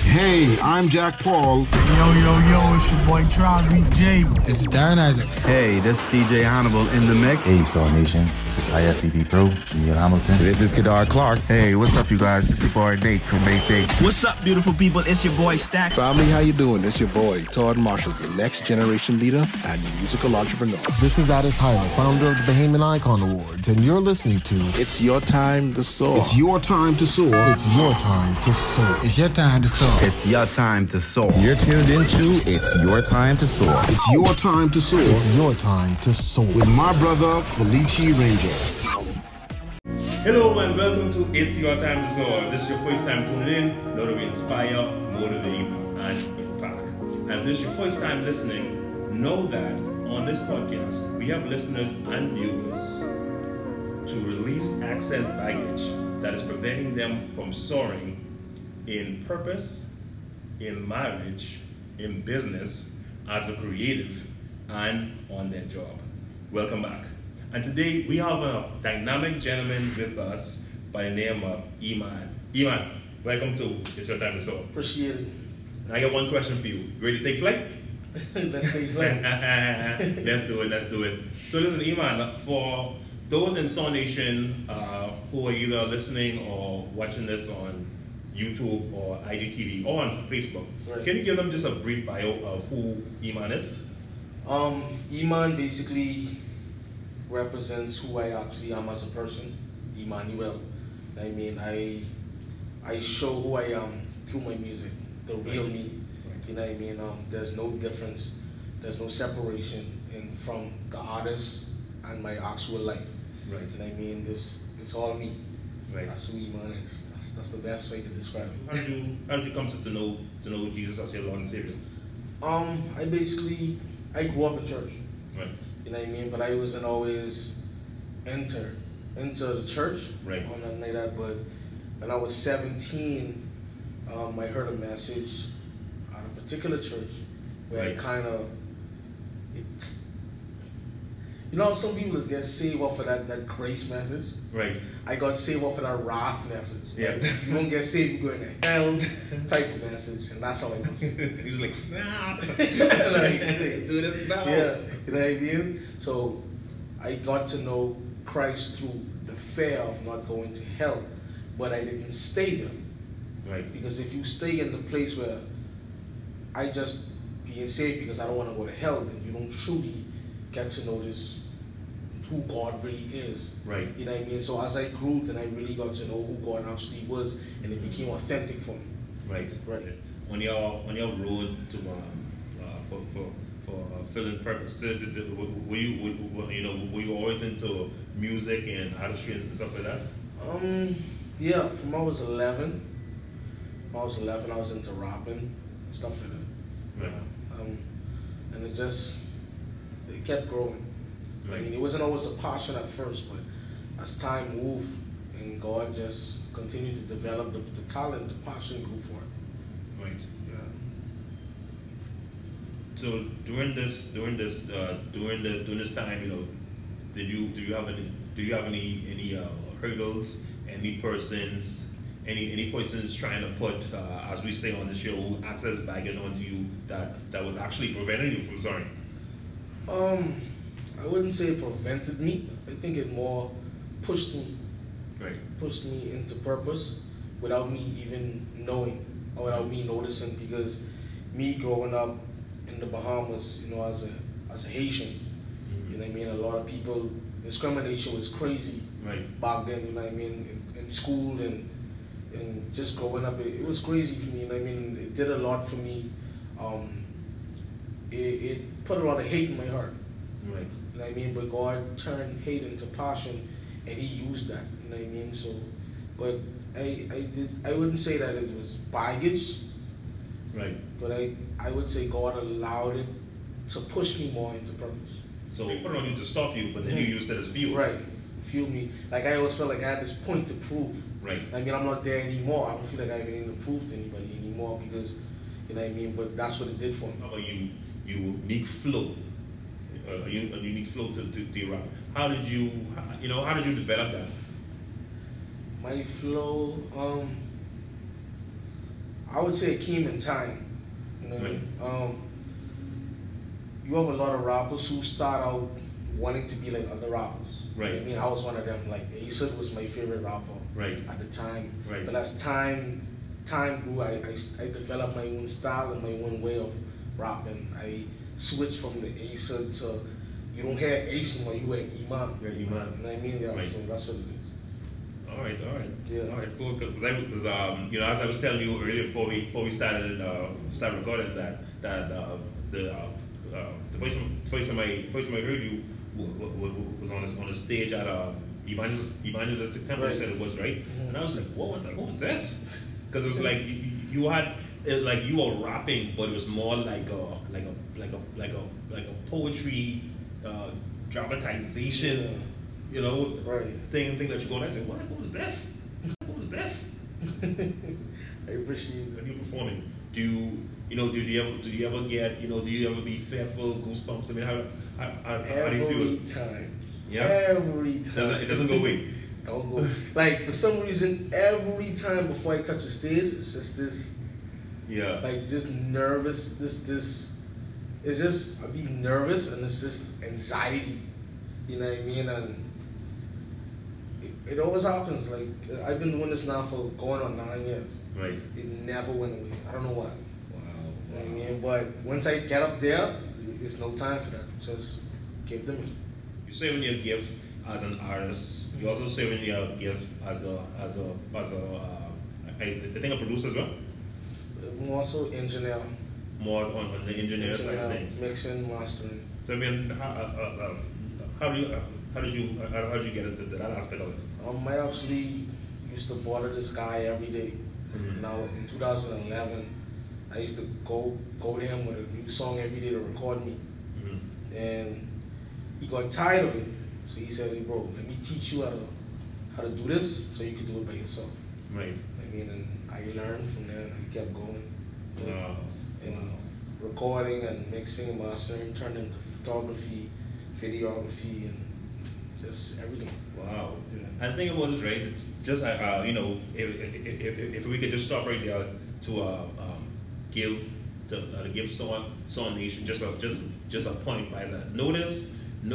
Hey, I'm Jack Paul. Yo, it's your boy Travis J. It's Darren Isaacs. Hey, this is DJ Hannibal in the mix. Hey, Saw Nation. This is IFBB Pro, Neil Hamilton. This is Kadar Clark. Hey, what's up, you guys? It's your boy Nate from Nate Dates. What's up, beautiful people? It's your boy Stack. Family, how you doing? It's your boy Todd Marshall, your next generation leader and your musical entrepreneur. This is Addis Hyler, founder of the Bahamian Icon Awards, and you're listening to It's Your Time to Soar. It's your time to soar. It's Your Time to Soar. It's your time to soar. It's your time to soar. You're tuned into It's Your Time to Soar. It's your time to soar. It's your time to soar. With my brother, Felici Ranger. Hello and welcome to It's Your Time to Soar. This is your first time tuning in. Know that we inspire, motivate, and impact. And if this is your first time listening, know that on this podcast, we have listeners and viewers to release excess baggage that is preventing them from soaring in purpose, in marriage, in business, as a creative, and on their job. Welcome back. And today we have a dynamic gentleman with us by the name of Iman. Iman, welcome to It's Your Time to Soar. Appreciate it. And I got one question for you. Ready to take flight? Let's take flight. Let's do it. So listen, Iman, for those in Saw Nation who are either listening or watching this on YouTube or IGTV or on Facebook, right. Can you give them just a brief bio of who Iman is? Iman basically represents who I actually am as a person, Emmanuel. I mean, I show who I am through my music, the real me. You know what I mean? There's no difference, there's no separation from the artist and my actual life. Right. You know what I mean? It's all me. Right. That's who Iman is. That's the best way to describe it. How did you come to know Jesus as your Lord and Savior? I grew up in church. Right. You know what I mean? But I wasn't always into the church. Right. Or nothing like that. But when I was 17, I heard a message at a particular church where right. it kind of, you know, some people just get saved off of that grace message. Right. I got saved off of that wrath message. Yeah. Like, if you don't get saved, you go in hell type of message, and that's how I got saved. He was like, snap. Like, do this now. Yeah, you know what I mean? So I got to know Christ through the fear of not going to hell, but I didn't stay there. Right. Because if you stay in the place where I just being saved because I don't want to go to hell, then you don't truly get to know this who God really is. Right. You know what I mean? So as I grew, then I really got to know who God actually was, and it became authentic for me. Right. Right. On your road to for filling purpose, were you always into music and artistry and stuff like that? Yeah. From I was 11. I was into rapping, stuff like that. Right. And it kept growing. Right. I mean, it wasn't always a passion at first, but as time moved and God just continued to develop the talent, the passion grew for it. Right. Yeah. So during this time, you know, do you have any hurdles? Any persons trying to put, as we say on the show, access baggage onto you that was actually preventing you from soaring? I wouldn't say it prevented me. I think it more pushed me. Right. Pushed me into purpose without me even knowing or without me noticing, because me growing up in the Bahamas, you know, as a Haitian, mm-hmm. you know what I mean, a lot of people, discrimination was crazy. Right. Back then, you know what I mean, in school and just growing up, it was crazy for me, you know what I mean, it did a lot for me. It put a lot of hate in my heart. Right. You know what I mean? But God turned hate into passion, and He used that. You know what I mean? So, but I wouldn't say that it was baggage. Right. But I would say God allowed it to push me more into purpose. So He put it on you to stop you, but then you used it as fuel. Right. Fuel me. Like I always felt like I had this point to prove. Right. I mean, I'm not there anymore. I don't feel like I even need to prove to anybody anymore, because, you know what I mean? But that's what it did for me. How about you unique flow? A unique flow to rap. How did you develop that? My flow, I would say it came in time. You know, Right. You have a lot of rappers who start out wanting to be like other rappers. Right. I mean, I was one of them. Like Aesop was my favorite rapper Right. at the time. Right. But as time grew, I developed my own style and my own way of rapping. I switched from the Aesop to, you don't hear Ace anymore, you hear Iman. Yeah, Iman. You know what I mean? Yeah, Right. so that's what it is. All right. Yeah. All right, cool. Because you know, as I was telling you earlier before we started recording the first time I heard you was on a stage at Evangelistic Temple. Right. You said it was, right? Mm-hmm. And I was like, what was this? Because it was like you had like you were rapping, but it was more like a poetry dramatization. You know, Right. thing that you go and I say, what was this? What was this? I appreciate When you're performing, do you ever get, do you ever be fearful, goosebumps? I mean, how do you feel? every time. Yeah? Every time. It doesn't go away. Don't go. Like for some reason, every time before I touch the stage, it's just this, Yeah. like just nervous. This. It's just I be nervous and it's just anxiety. You know what I mean? And it always happens. Like I've been doing this now for going on 9 years. Right. It never went away. I don't know why. Wow. You know what I mean? But once I get up there, it's no time for that. Just give them it. You say when you give as an artist, you also say when you give as a I think a producer as well. More so engineer. More on the engineer side of things. Mixing, mastering. So I mean, how did you get into that aspect of it? I actually used to bother this guy every day. Mm-hmm. Now in 2011, I used to go to him with a new song every day to record me. Mm-hmm. And he got tired of it. So he said, hey bro, let me teach you how to do this so you can do it by yourself. Right. I mean, and I learned from there and I kept going. Wow. And recording and mixing and mastering turned into photography, videography, and just everything. Wow. Yeah. And the thing about this, right? Just if we could just stop right there to give Song Nation just a point by that. Notice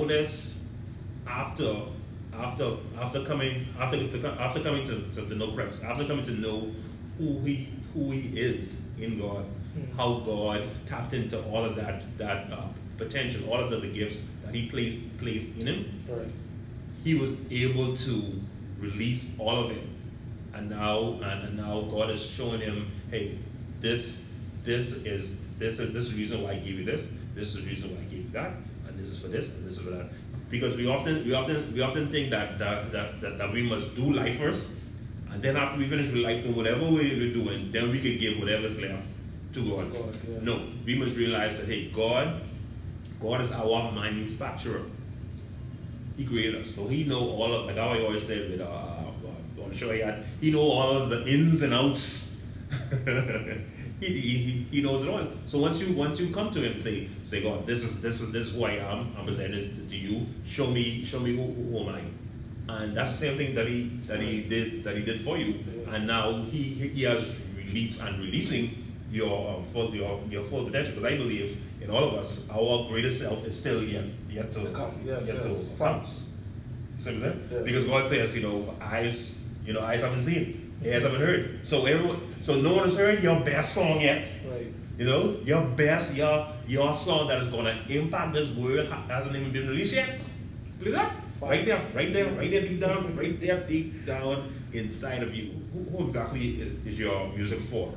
after coming to know Christ, after coming to know who he is in God, how God tapped into all of that potential, all of the gifts that He placed in him. Right. He was able to release all of it, and now God is showing him, hey, this is the reason why I gave you this. This is the reason why I gave you that, and this is for this, and this is for that. Because we often think that we must do life first, and then after we finish with life, do whatever we're doing, then we can give whatever's left to God. Yeah. No, we must realize that hey, God is our manufacturer. He created us, so He know all of, like how I always said with on the show He know all of the ins and outs. He knows it all. So once you come to Him and say God, this is who I am. I'm presented to you. Show me who am I. And that's the same thing that he did for you. Yeah. And now he has releasing your full potential. Because I believe in all of us, our greatest self is still yet to come. Yes, yet yes. to Facts. You see what I'm saying? Yeah. Because God says, eyes haven't seen, ears haven't heard. So no one has heard your best song yet. Right. Your best, your song that is gonna impact this world hasn't even been released yet. Look at that. Right there, deep down inside of you. Who exactly is your music for?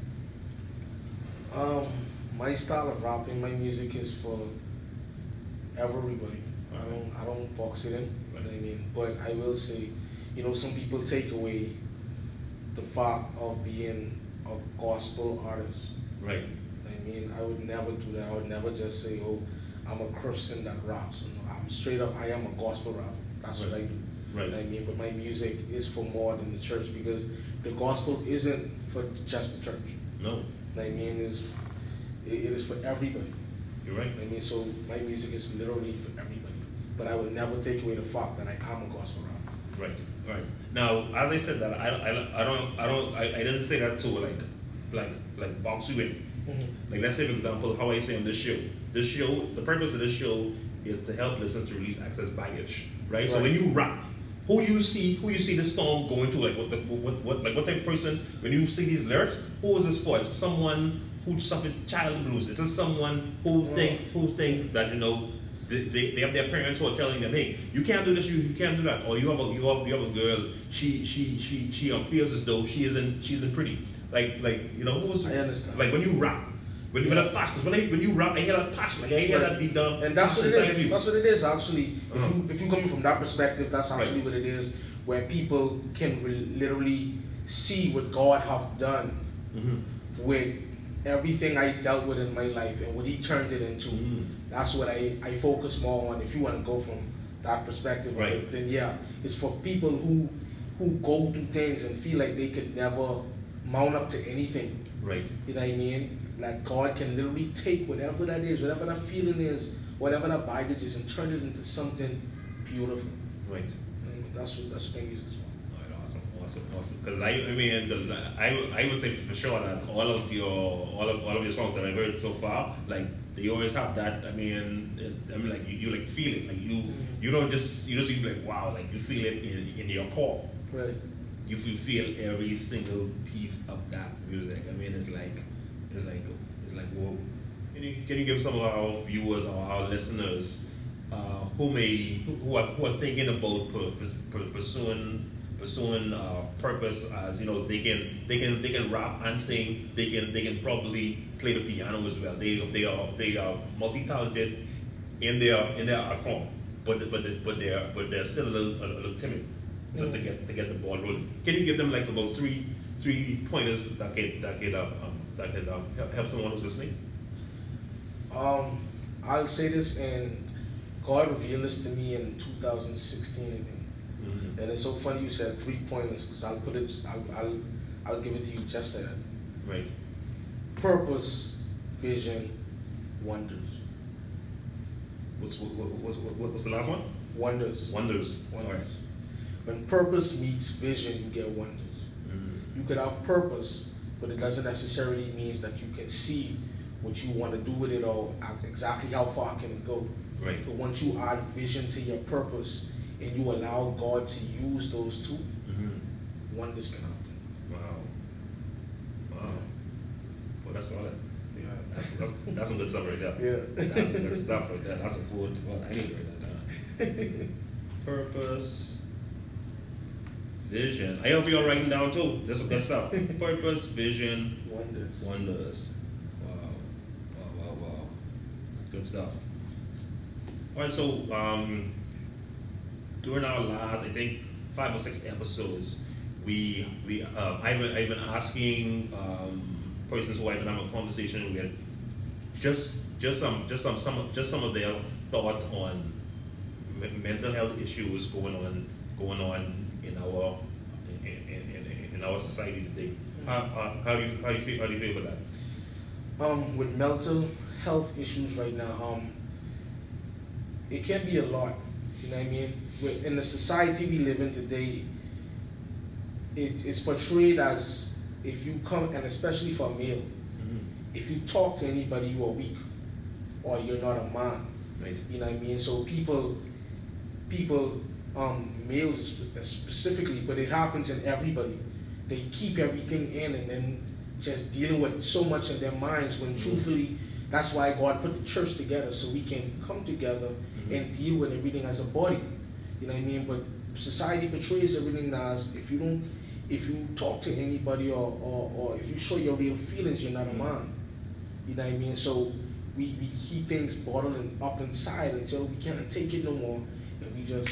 My style of rapping, my music is for everybody. I don't box it in. You know what I mean? But I will say, some people take away the fact of being a gospel artist. Right. I mean, I would never do that. I would never just say, oh, I'm a Christian that raps. I'm straight up, I am a gospel rapper. That's what I do. Right. You know what I mean? But my music is for more than the church because the gospel isn't for just the church. No. You know what I mean? It is for everybody. You're right. You know what I mean? So my music is literally for everybody. But I would never take away the fact that I am a gospel rapper. Right. Now, as I said that, I didn't say that to like box you in. Like let's say for example, how I say on this show. This show, the purpose of this show is to help listeners to release excess baggage, right? So when you rap, who you see this song going to, like what type of person, when you see these lyrics, who is this for? It's someone who suffered child abuse. It's just someone who think that, you know, they have their parents who are telling them, hey, you can't do this, you can't do that, or you have a girl, she feels as though she isn't pretty. Like you know, who's, I understand. Like when you rap, when you hear that passion, when you rap, I hear that passion, like I hear that deep down. And that's what it is. That's what it is actually. If you coming from that perspective, that's actually what it is, where people can literally see what God have done with everything I dealt with in my life and what He turned it into. That's what I focus more on. If you want to go from that perspective, then yeah, it's for people who go through things and feel like they could never mount up to anything. Right. You know what I mean? Like God can literally take whatever that is, whatever that feeling is, whatever that baggage is, and turn it into something beautiful. Right. And that's what music is for. Awesome. Because I would say for sure that all of your songs that I've heard so far, like they always have that. I mean like you like feel it, like you don't just be like wow, like you feel it in your core. Right. You feel every single piece of that music. I mean it's like whoa. Can you give some of our viewers or our listeners who are thinking about pursuing purpose, as you know, they can rap and sing, they can probably play the piano as well. They are multi-talented in their art form, but they're still a little timid to get the ball rolling. Can you give them like about three pointers that could help someone who's listening? I'll say this, and God revealed this to me in 2016 again. And it's so funny you said 3 pointers, because I'll give it to you just that. Right. Purpose, vision, wonders. What's the last one? Wonders. Wonders. All right. When purpose meets vision, you get wonders. You could have purpose, but it doesn't necessarily mean that you can see what you want to do with it or exactly how far can it go. Right. But once you add vision to your purpose and you allow God to use those two, wonders can happen. Wow. Well, that's solid. Yeah. That's some good stuff right there. Yeah. That's some good stuff right there. That's some food. Well, I need to write that down. Purpose, vision. I hope you're writing down too. That's some good stuff. Purpose, vision, wonders. Wow. Good stuff. All right, so during our last, I think 5 or 6 episodes, I've been asking persons who I've been having a conversation with just some of their thoughts on mental health issues going on in our society today. How do you feel about that? With mental health issues right now, it can be a lot. You know what I mean? In the society we live in today, it's portrayed as if you come, and especially for a male, if you talk to anybody, you are weak or you're not a man. Right. You know what I mean? So people, males specifically, but it happens in everybody. They keep everything in and then just dealing with so much in their minds when truthfully, that's why God put the church together, so we can come together and deal with everything as a body. You know what I mean? But society portrays everything as if you talk to anybody or if you show your real feelings, you're not a man. You know what I mean? So we keep things bottling up inside until we can't take it no more, and we just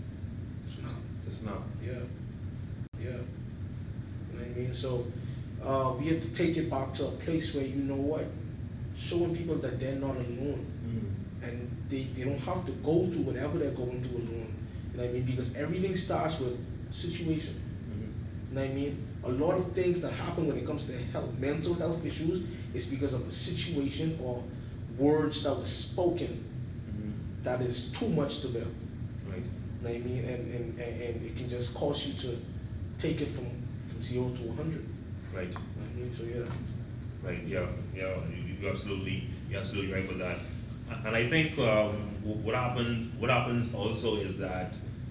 snap. Yeah. You know what I mean? So we have to take it back to a place where, you know what, showing people that they're not alone, and they don't have to go through whatever they're going through alone. You know what I mean? Because everything starts with situation. You know what I mean? A lot of things that happen when it comes to mental health issues is because of a situation or words that were spoken that is too much to bear. Right. You know what I mean? And it can just cause you to take it from 0 to 100 Right. I mean, so yeah. Right. Yeah. You're absolutely right with that. And I think what happens also is that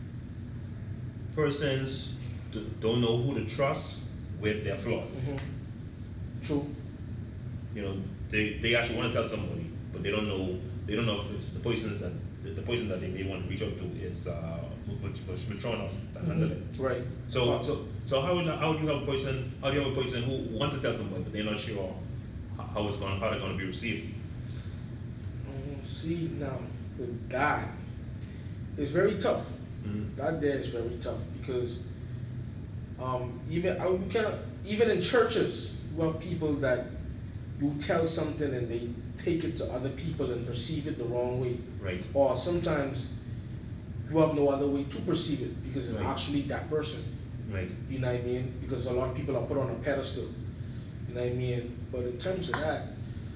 persons don't know who to trust with their flaws. Mm-hmm. True. You know, they actually want to tell somebody, but they don't know if it's the person that they want to reach out to is mature enough to handle it. Right. So how do you have a person who wants to tell somebody but they're not sure how they're going to be received? See, now with that, it's very tough. Mm-hmm. That there is very tough because even in churches, you have people that you tell something and they take it to other people and perceive it the wrong way. Right. Or sometimes you have no other way to perceive it because it's actually that person. Right. You know what I mean? Because a lot of people are put on a pedestal. You know what I mean? But in terms of that,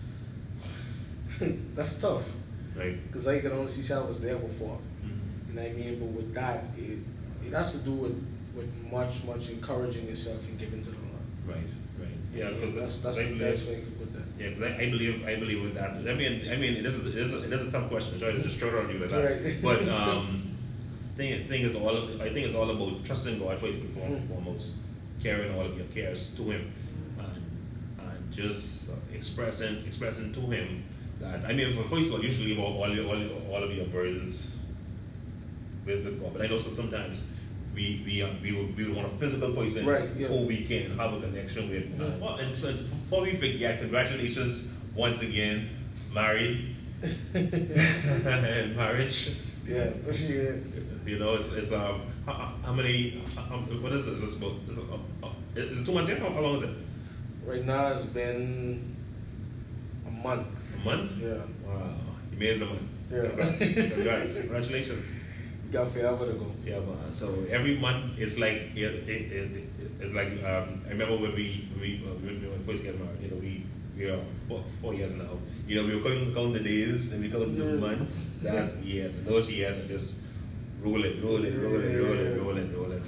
that's tough. Right. Because I can honestly say I was there before. Mm-hmm. You know what I mean? But with that, it has to do with much encouraging yourself and giving to the Lord. Right. Yeah, that's the best way I can put that. Yeah, because I believe with that. I mean, it is a tough question. I'm trying to just throw it on you like that. Right. But I think it's all about trusting God first and foremost, carrying all of your cares to Him, and just expressing to Him that. I mean, first of all, you should leave all of your burdens with God. But I know sometimes we want a physical person who we can have a connection with. And so before we forget, congratulations once again, married and marriage. Yeah, appreciate it. You know, it's how many? What is this? Is it 2 months yet? How long is it? Right now it's been a month. A month? Yeah. Wow, you made it a month. Yeah. Congrats. Congratulations. Got forever to go. Yeah, man. So every month it's like it's like I remember when we first got married. You know, we are 4 years now. You know, we were count the days and we count the months. That's the years, and those years are just rolling, man.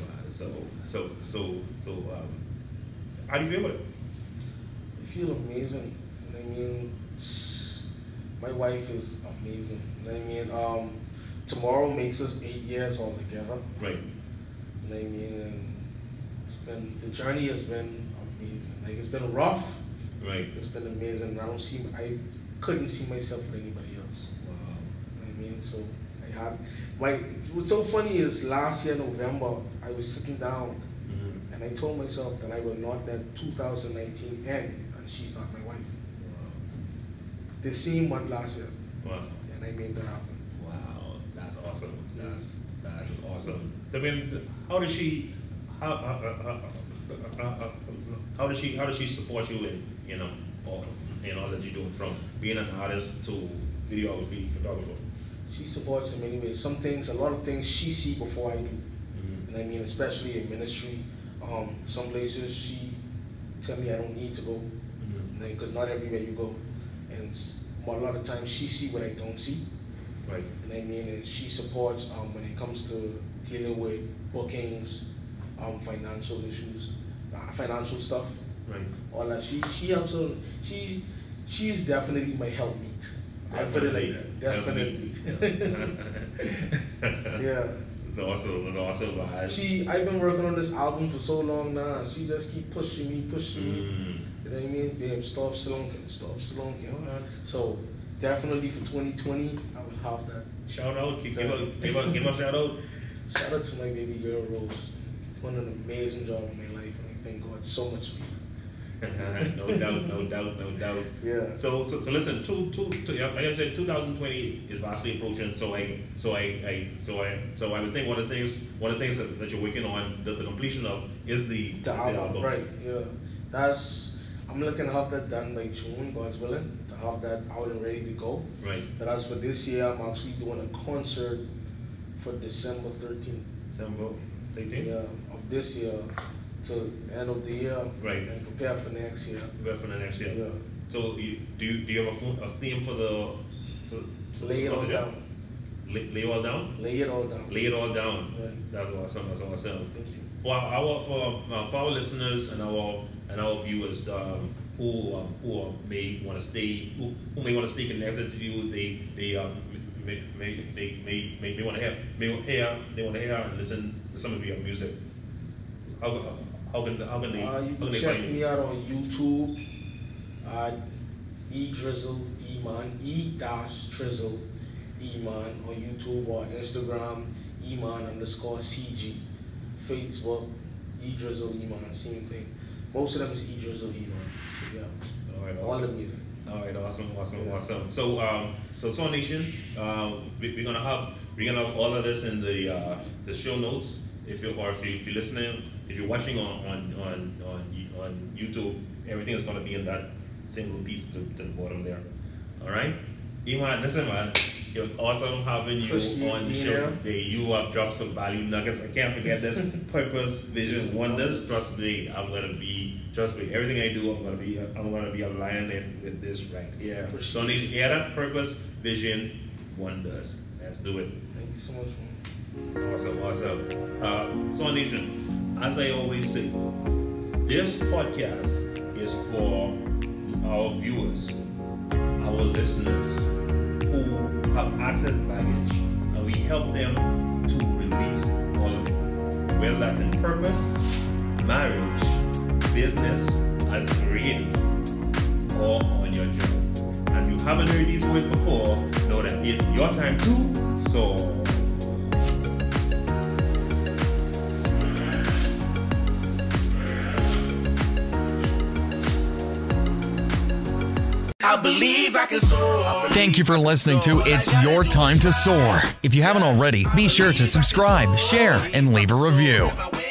So how do you feel about it? I feel amazing. I mean, my wife is amazing. I mean, tomorrow makes us 8 years all together. Right. I mean, the journey has been amazing. Like, it's been rough. Right. It's been amazing. I couldn't see myself with anybody else. Wow. I mean, so what's so funny is last year, November, I was sitting down and I told myself that I will not let 2019 end and she's not my wife. Wow. The same month last year. Wow. And I made that happen. Wow, that's awesome. That's awesome. I mean, how does she support you in all that you're doing, from being an artist to videography, photographer? She supports in many ways. A lot of things she sees before I do. And I mean, especially in ministry, some places she tell me I don't need to go, because not everywhere you go, and a lot of times she see what I don't see. Right. And I mean, and she supports when it comes to dealing with bookings, financial issues, financial stuff. Right. All that. She helps her. She's definitely my helpmeet. I put it like that. Definitely. Yeah. That's awesome. I've been working on this album for so long now. She just keep pushing me. You know what I mean? Babe, stop slunking. So definitely for 2020, I will have that. Shout out, give a shout out. Shout out to my baby girl Rose. Doing an amazing job in my life, and I thank God so much for you. No doubt. Yeah. So listen, like I said, 2020 is vastly approaching. So I would think one of the things that you're working on, the completion of, is the album. Right. Yeah. I'm looking to have that done by June, God's willing, to have that out and ready to go. Right. But as for this year, I'm actually doing a concert for December 13th. December 13th. Yeah, of this year. To the end of the year, right, and prepare for next year. Prepare for the next year. Yeah. So do you have a theme for lay it all down? Lay it all down. Lay it all down. Lay it all down. Right. That's awesome. Thank you. for our listeners and our viewers who may want to stay connected to you, they want to hear and listen to some of your music. How can they? You can check me out on YouTube. E-Drizzle Iman, E-Drizzle Iman on YouTube or Instagram, Iman_CG. Facebook, E-Drizzle Iman, same thing. Most of them is E-Drizzle Iman. So yeah, all right, all the music. All right, awesome. So Soul Nation, we're gonna have all of this in the show notes. If you're listening, if you're watching on YouTube, everything is gonna be in that single piece to the bottom there. All right, Iman, listen, man, it was awesome having you on the show today. You have dropped some value nuggets. I can't forget this. Purpose, vision, wonders. Trust me, everything I do, I'm gonna be aligning it with this right here. So Nation, hear that? Purpose, vision, wonders. Let's do it. Thank you so much, man. Awesome. So Nation, as I always say, this podcast is for our viewers, our listeners who have access baggage, and we help them to release all of it, whether that's in purpose, marriage, business, as creative, or on your job. And if you haven't heard these words before, know that it's your time to soar. I believe I can soar. Thank you for listening to It's Your Time to Soar. If you haven't already, be sure to subscribe, share, and leave a review.